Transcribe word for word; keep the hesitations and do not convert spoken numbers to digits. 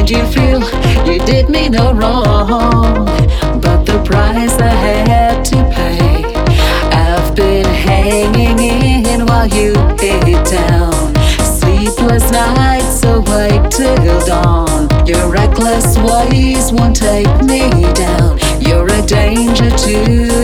made you feel you did me no wrong, but the price I had to pay, I've been hanging in while you hit down. Sleepless nights, so wait till dawn. Your reckless ways won't take me down. You're a danger to